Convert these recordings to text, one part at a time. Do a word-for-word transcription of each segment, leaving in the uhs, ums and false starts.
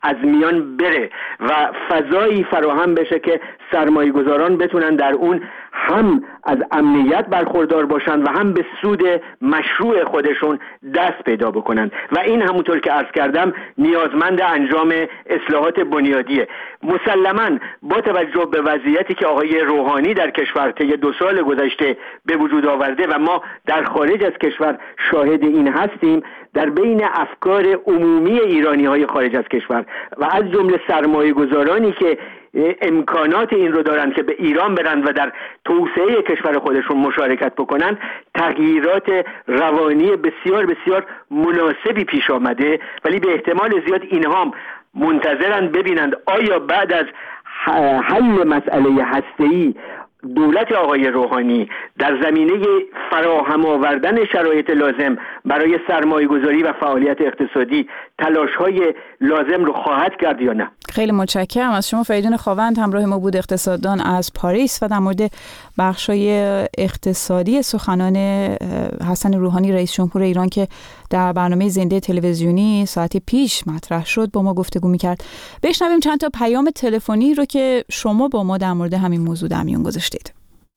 از میان بره و فضایی فراهم بشه که سرمایه گذاران بتونن در اون هم از امنیت برخوردار باشن و هم به سود مشروع خودشون دست پیدا بکنن و این همونطور که عرض کردم نیازمند انجام اصلاحات بنیادیه. مسلماً با توجه به وضعیتی که آقای روحانی در کشور طی دو سال گذشته به وجود آورده و ما در خارج از کشور شاهد این هستیم، در بین افکار عمومی ایرانی‌های خارج از کشور و از جمله سرمایه گذارانی که امکانات این رو دارن که به ایران برن و در توسعه کشور خودشون مشارکت بکنن، تغییرات روانی بسیار بسیار مناسبی پیش آمده، ولی به احتمال زیاد اینها هم منتظرن ببینند آیا بعد از حل مسئله هسته‌ای دولت آقای روحانی در زمینه فراهم آوردن شرایط لازم برای سرمایه گذاری و فعالیت اقتصادی تلاش‌های لازم رو خواهد کرد یا نه. خیلی متشکرم از شما. فریدون خاوند همراه ما بود، اقتصاددان از پاریس، و در مورد بخشای اقتصادی سخنان حسن روحانی رئیس جمهور ایران که در برنامه زنده تلویزیونی ساعت پیش مطرح شد با ما گفتگو می‌کرد. بشنویم چند تا پیام تلفنی رو که شما با ما در مورد همین موضوع در میون گذاشتید.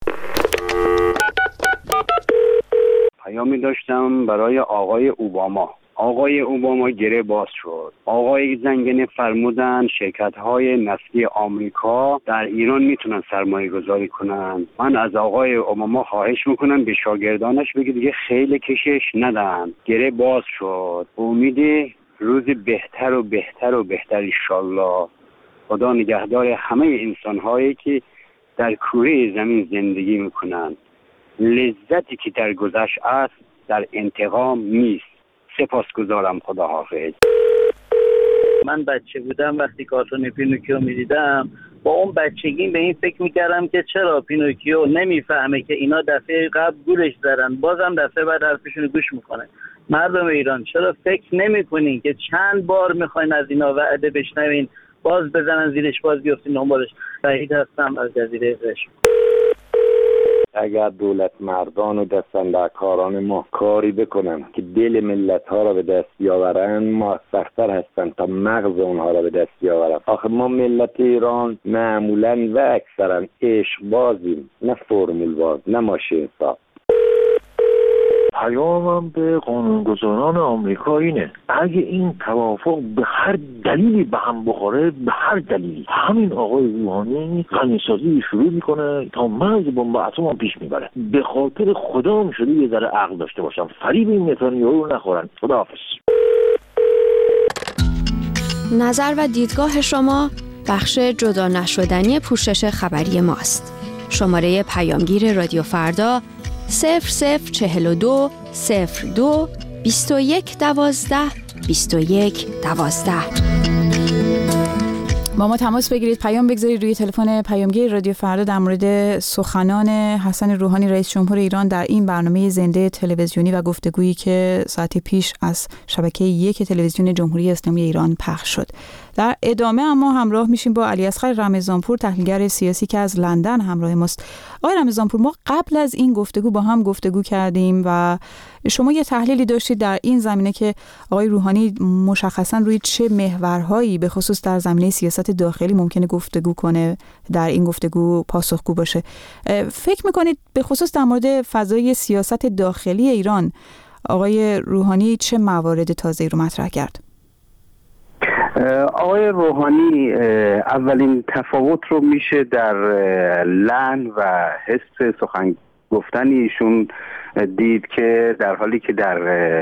پیامی داشتم برای آقای اوباما. آقای اوباما گره باز شد. آقای زنگنه فرمودن شرکت‌های نفتی آمریکا در ایران میتونن سرمایه گذاری کنن. من از آقای اوباما خواهش میکنم به شاگردانش بگه دیگه خیلی کشش ندن. گره باز شد. امید روز بهتر و بهتر و بهتر انشالله. خدا نگهدار همه انسان‌هایی که در کره زمین زندگی میکنن. لذتی که در گذشت است در انتقام نیست. سپاسگزارم. خدا حافظ. من بچه بودم وقتی کارتون پینوکیو میدیدم با اون بچگیم به این فکر میکردم که چرا پینوکیو نمیفهمه که اینا دفعه قبل گولش زدن، بازم دفعه بعد حرفشون گوش میکنه. مردم ایران چرا فکر نمیکنین که چند بار میخواین از اینا وعده بشنوین باز بزنن زیرش باز بیفتین دنبالش؟ شهید هستم از جزیره عشق. اگر دولت مردان و دستاندرکاران ما کاری بکنن که دل ملت ها را به دست بیاورن، ما سخت‌تر هستن تا مغز اونها را به دست بیاورن. آخه ما ملت ایران معمولاً و اکثرا عشق بازیم، نه فرمول باز، نه ماشین ساز. پیامم به قانونگذاران آمریکا اینه: اگه این توافق به هر دلیلی به هم بخوره، به هر دلیلی، همین آقای روحانی غنیسازی شروع میکنه تا مرز بمب اتم پیش میبره. به خاطر خدا هم شده یه ذره عقل داشته باشم، فریب این نتانیاهو رو نخورن. خداحافظ. نظر و دیدگاه شما بخش جدا نشدنی پوشش خبری ماست. شماره پیامگیر رادیو فردا صفر صفر چهل و دو صفر دو بیست و یک دوازده بیست و یک دوازده. با ما تماس بگیرید، پیام بگذارید روی تلفن پیامگیر رادیو فردا در مورد سخنان حسن روحانی رئیس جمهور ایران در این برنامه زنده تلویزیونی و گفتگویی که ساعت پیش از شبکه یک تلویزیون جمهوری اسلامی ایران پخش شد. در ادامه اما همراه میشیم با علیاصغر رمضانپور، تحلیلگر سیاسی که از لندن همراه ماست. آقای رمضانپور، ما قبل از این گفتگو با هم گفتگو کردیم و شما یه تحلیلی داشتید در این زمینه که آقای روحانی مشخصا روی چه محورهایی به خصوص در زمینه سیاست داخلی ممکنه گفتگو کنه، در این گفتگو پاسخگو باشه. فکر میکنید به خصوص در مورد فضای سیاست داخلی ایران آقای روحانی چه موارد تازه‌ای رو مطرح کرد؟ آقای روحانی اولین تفاوت رو میشه در لحن و حس سخن گفتن ایشون دید که در حالی که در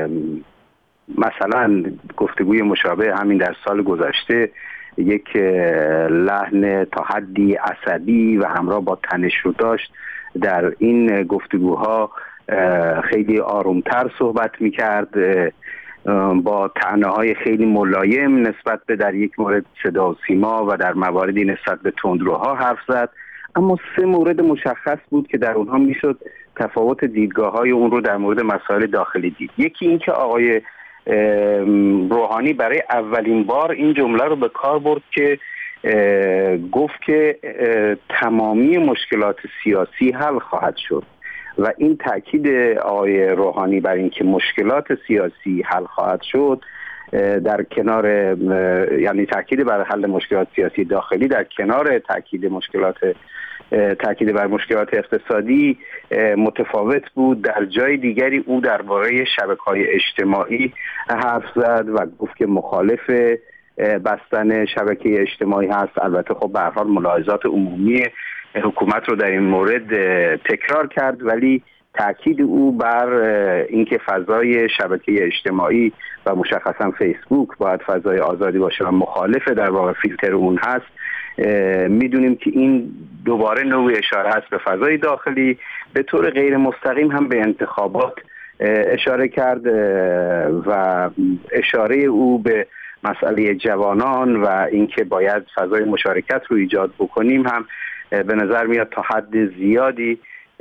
مثلا گفتگوی مشابه همین در سال گذشته یک لحن تا حدی عصبی و همراه با تنش رو داشت، در این گفتگوها خیلی آرومتر صحبت میکرد، با طعنه‌های خیلی ملایم نسبت به در یک مورد صدا و سیما و در مواردی نسبت به تندروها حرف زد. اما سه مورد مشخص بود که در اونها میشد تفاوت دیدگاه‌های اون رو در مورد مسائل داخلی دید. یکی این که آقای روحانی برای اولین بار این جمله رو به کار برد که گفت که تمامی مشکلات سیاسی حل خواهد شد و این تاکید آقای روحانی بر این که مشکلات سیاسی حل خواهد شد در کنار یعنی تاکید بر حل مشکلات سیاسی داخلی در کنار تاکید مشکلات تاکید بر مشکلات اقتصادی متفاوت بود. در جای دیگری او درباره شبکه‌های اجتماعی حرف زد و گفت که مخالف بستن شبکه اجتماعی هست. البته خب به هر حال ملاحظات عمومی حکومت رو در این مورد تکرار کرد، ولی تاکید او بر اینکه فضای شبکه اجتماعی و مشخصا فیسبوک باید فضای آزادی باشه و مخالف در واقع فیلتر اون هست، میدونیم که این دوباره نوعی اشاره هست به فضای داخلی. به طور غیر مستقیم هم به انتخابات اشاره کرد و اشاره او به مسئله جوانان و اینکه باید فضای مشارکت رو ایجاد بکنیم هم به نظر میاد تا حد زیادی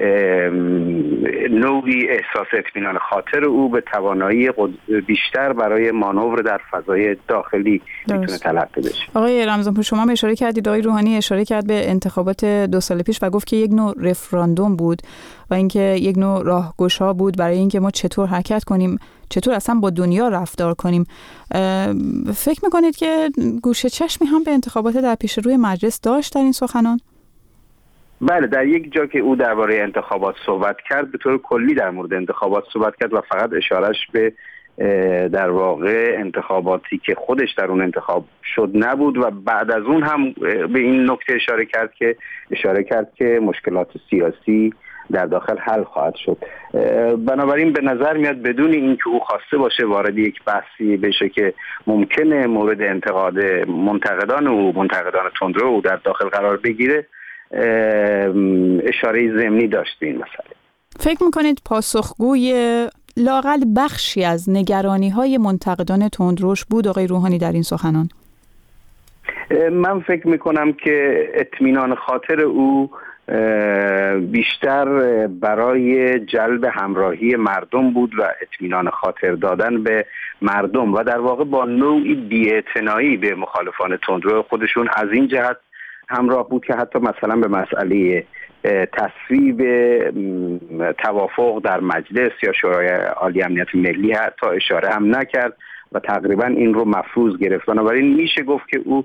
نوعی احساس اطمینان خاطر او به توانایی بیشتر برای مانور در فضای داخلی میتونه تلقی بشه. آقای رمضانپور، شما هم اشاره کردید، آقای روحانی اشاره کرد به انتخابات دو سال پیش و گفت که یک نوع رفراندوم بود و اینکه یک نوع راهگشا بود برای اینکه ما چطور حرکت کنیم، چطور اصلا با دنیا رفتار کنیم. فکر میکنید که گوشه چشمی هم به انتخابات در پیش روی مجلس داشت در این سخنان؟ بله، در یک جا که او درباره انتخابات صحبت کرد، به طور کلی در مورد انتخابات صحبت کرد و فقط اشارهش به در واقع انتخاباتی که خودش در اون انتخاب شد نبود و بعد از اون هم به این نکته اشاره کرد که اشاره کرد که مشکلات سیاسی در داخل حل خواهد شد. بنابراین به نظر میاد بدون اینکه او خواسته باشه وارد یک بحثی بشه که ممکنه مورد انتقاد منتقدان او منتقدان تندرو او در داخل قرار بگیره، اشاره ضمنی داشت به این مسئله. فکر میکنید پاسخگوی لااقل بخشی از نگرانی‌های منتقدان تندروش بود آقای روحانی در این سخنان؟ من فکر میکنم که اطمینان خاطر او بیشتر برای جلب همراهی مردم بود و اطمینان خاطر دادن به مردم و در واقع با نوعی بی‌اعتنایی به مخالفان تندرو خودشون از این جهت همراه بود که حتی مثلا به مسئله تصویب توافق در مجلس یا شورای عالی امنیت ملی حتی اشاره هم نکرد و تقریبا این رو مفروض گرفت. بنابراین میشه گفت که او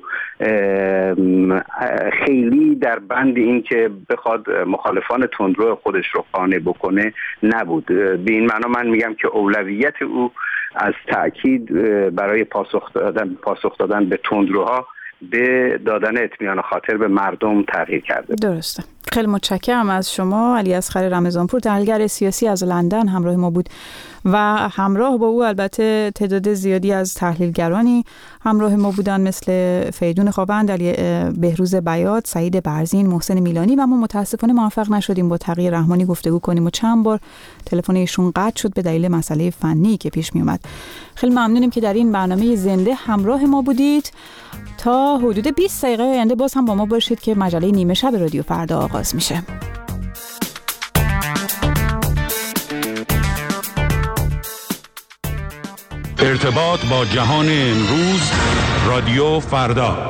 خیلی در بند این که بخواد مخالفان تندرو خودش رو قانع بکنه نبود. به این معنا من میگم که اولویت او از تأکید برای پاسخ دادن پاسخ دادن به تندروها به دادن اطمینان خاطر به مردم تغییر کرده. درسته. خیلی متشکرم از شما. علیاصغر رمضانپور، تحلیلگر سیاسی از لندن همراه ما بود و همراه با او البته تعداد زیادی از تحلیلگرانی همراه ما بودن مثل فریدون خوابند، علی بهروز بیات، سعید برزین، محسن میلانی و ما متاسفانه موفق نشدیم با تقی رحمانی گفتگو کنیم و چند بار تلفن ایشون قطع شد به دلیل مسئله فنی که پیش می اومد. خیلی ممنونیم که در این برنامه زنده همراه ما بودید. تا حدود بیست دقیقه آینده باز هم با ما باشید که مجله نیمه شب رادیو فردا آغاز میشه. ارتباط با جهان امروز، رادیو فردا.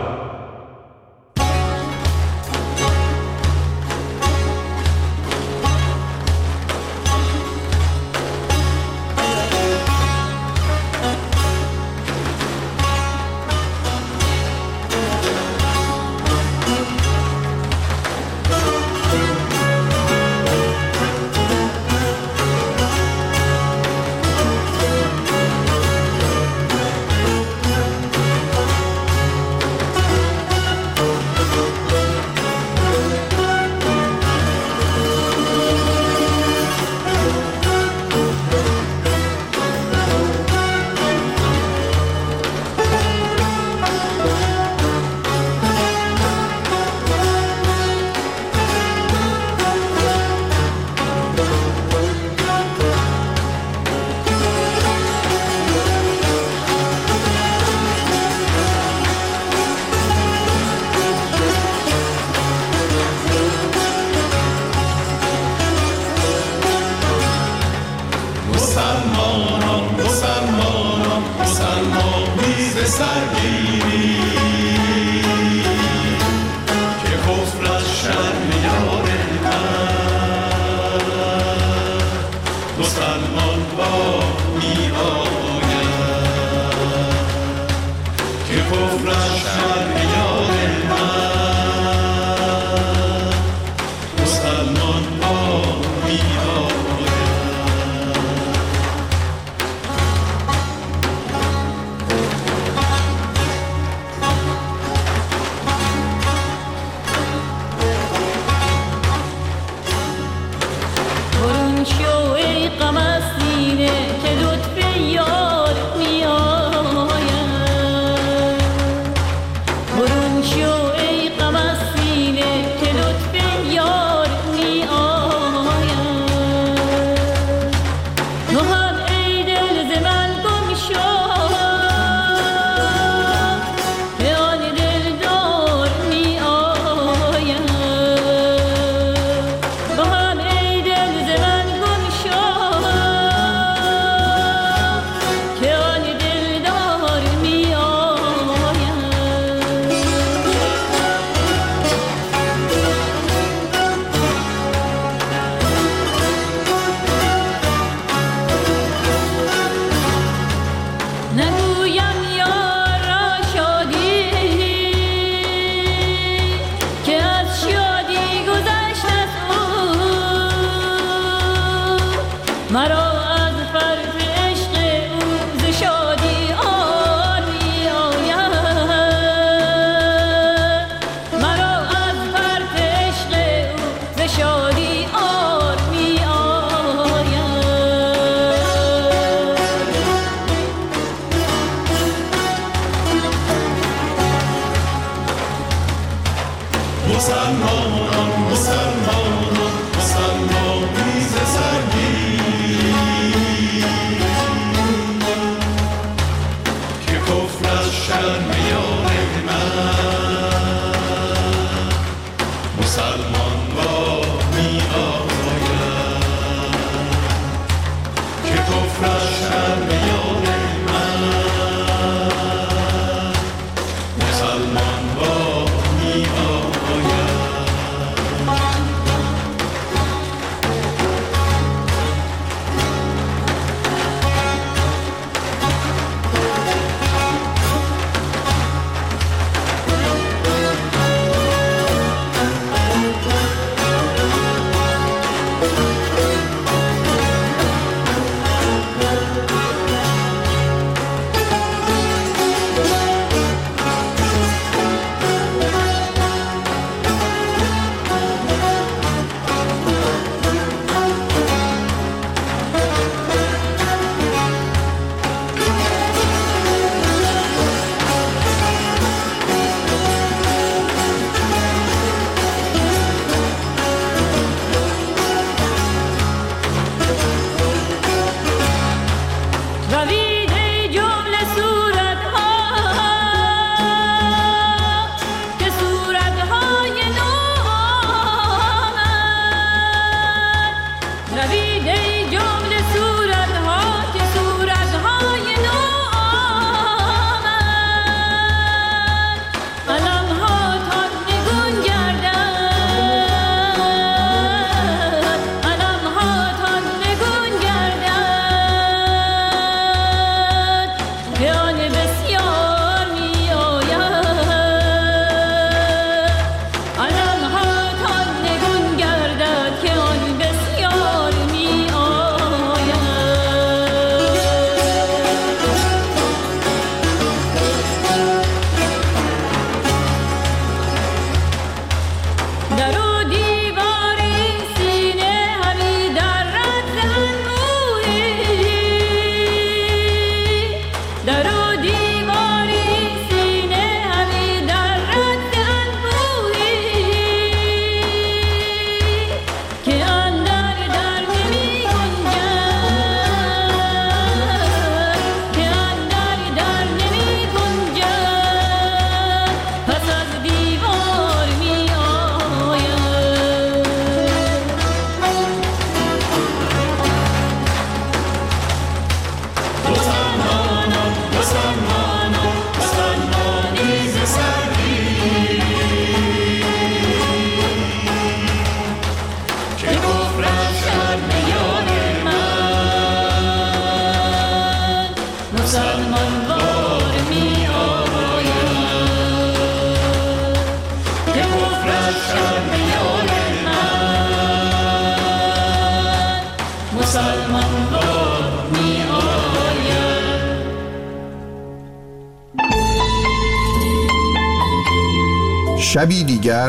شبی دیگر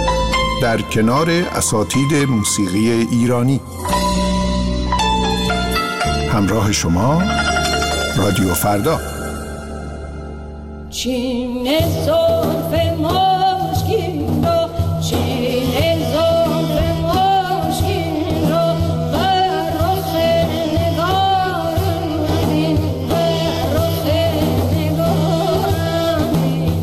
در کنار اساتید موسیقی ایرانی. همراه شما رادیو فردا. چین زلف مشکین را، چین زلف مشکین را بر رخ نگارم بین، بر رخ نگارم بین.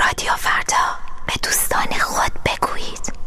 رادیو فردا، به دوستان خود بگویید.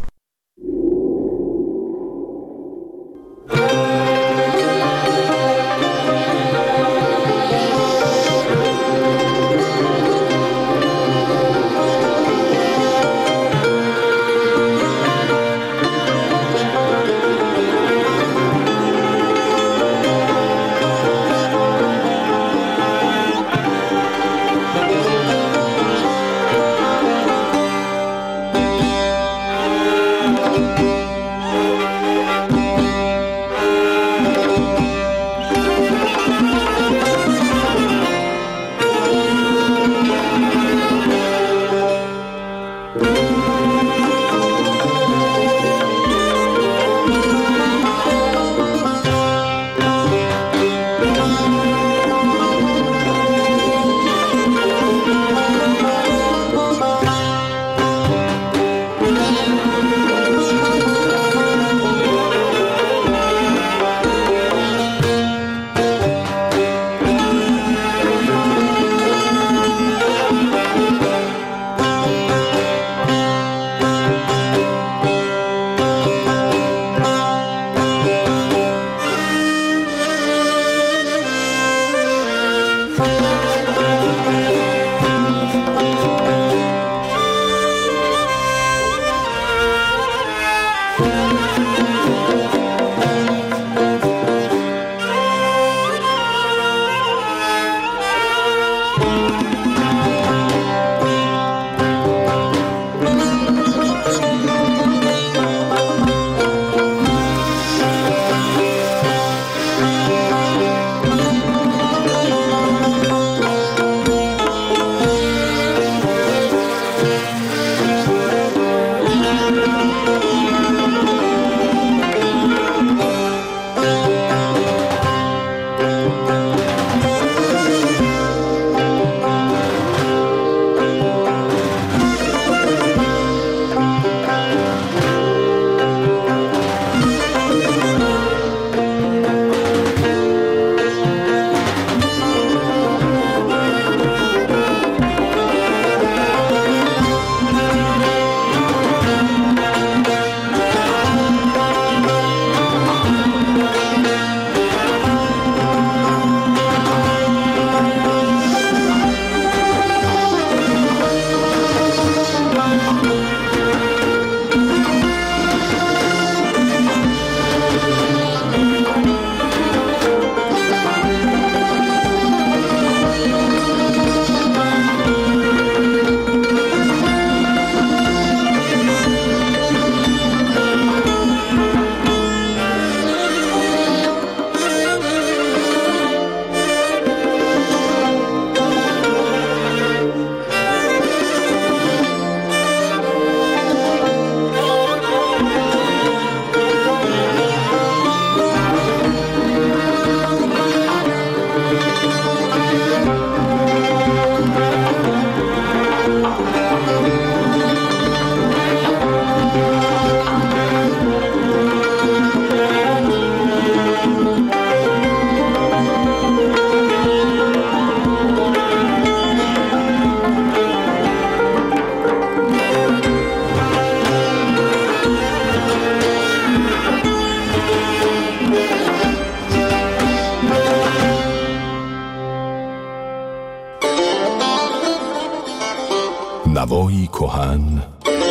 نوایی کهن،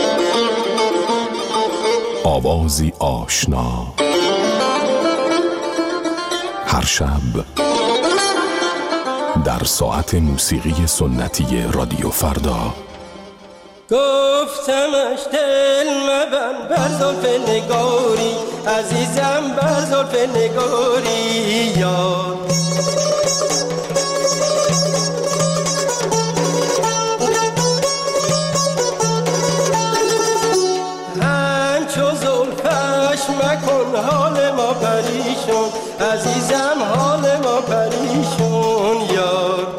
آوازی آشنا، هر شب در ساعت موسیقی سنتی رادیو فردا. گفتمش دل مبند بر زلف نگاری، عزیزم بر زلف نگاری یار. همچو زلفش مکن حال ما پریشون، عزیزم حال ما پریشون یار.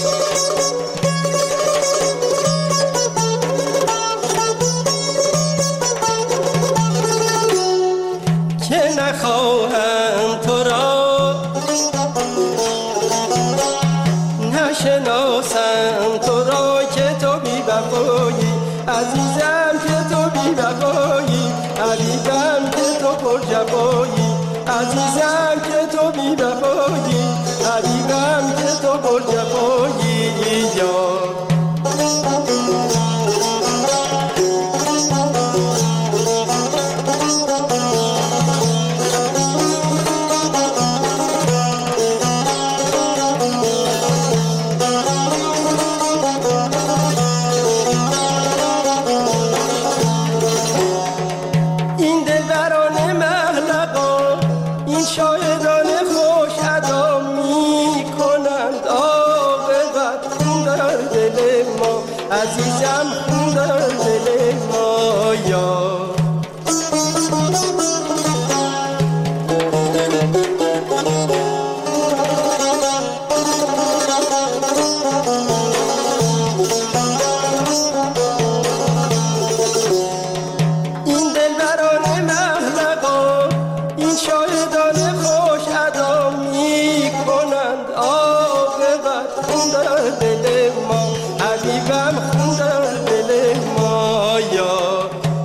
نخواهم تو را نشناسم تو را که تو بی وفایی. عزیزم که تو بی وفایی، حبیبم که تو پر جفایی، عزیزم که تو بی وفایی، حبیبم که تو پر جفایی یا عزیزم خون در دل ما یا این دلبران محلقا این شاهدان خوش ادا می کنند عاقبت خون در دل ما، حبیبم خون در دل ما یا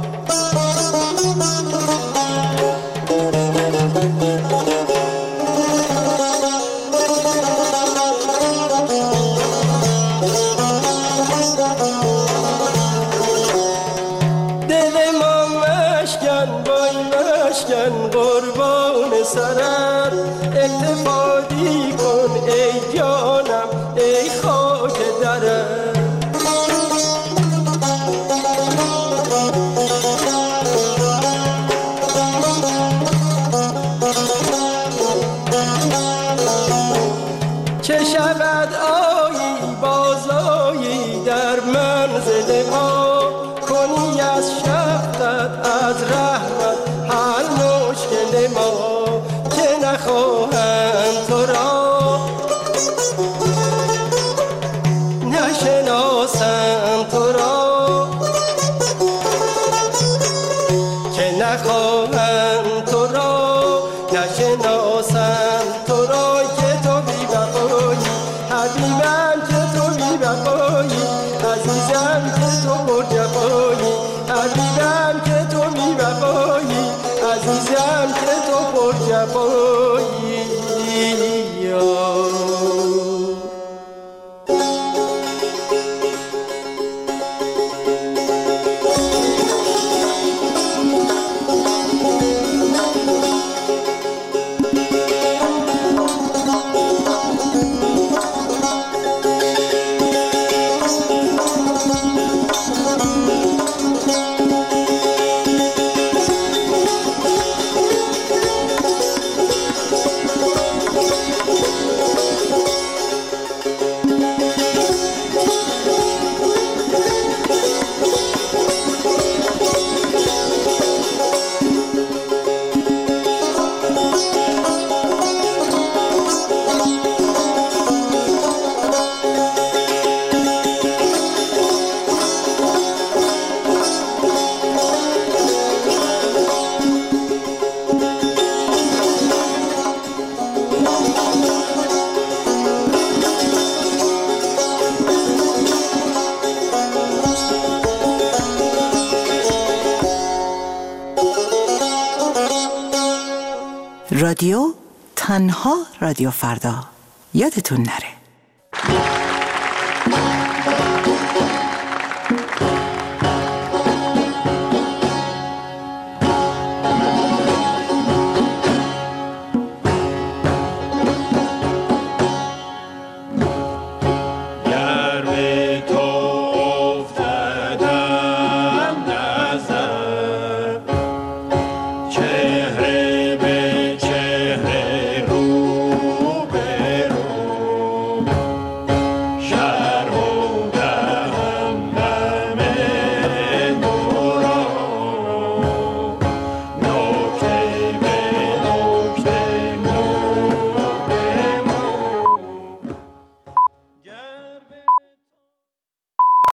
دل ما مشکن بای مشکن قربان سرت، اکتفادی کن ای جانم ای خاک درت. چه شود آیی بازایی در منزل ما، کنی از شفقت از رحمت حل مشکل ما، که نخواهند تو را نشناسند تو را، که نخواهند تو را نشناسند تو را، که تو بی وفایی، حبیبم که تو بی وفایی، عزیزم که تو پر جفایی، حبیبم که تو بی وفایی، عزیزم که تو پر جفایی یا رادیو تنها رادیو فردا. یادتون نره.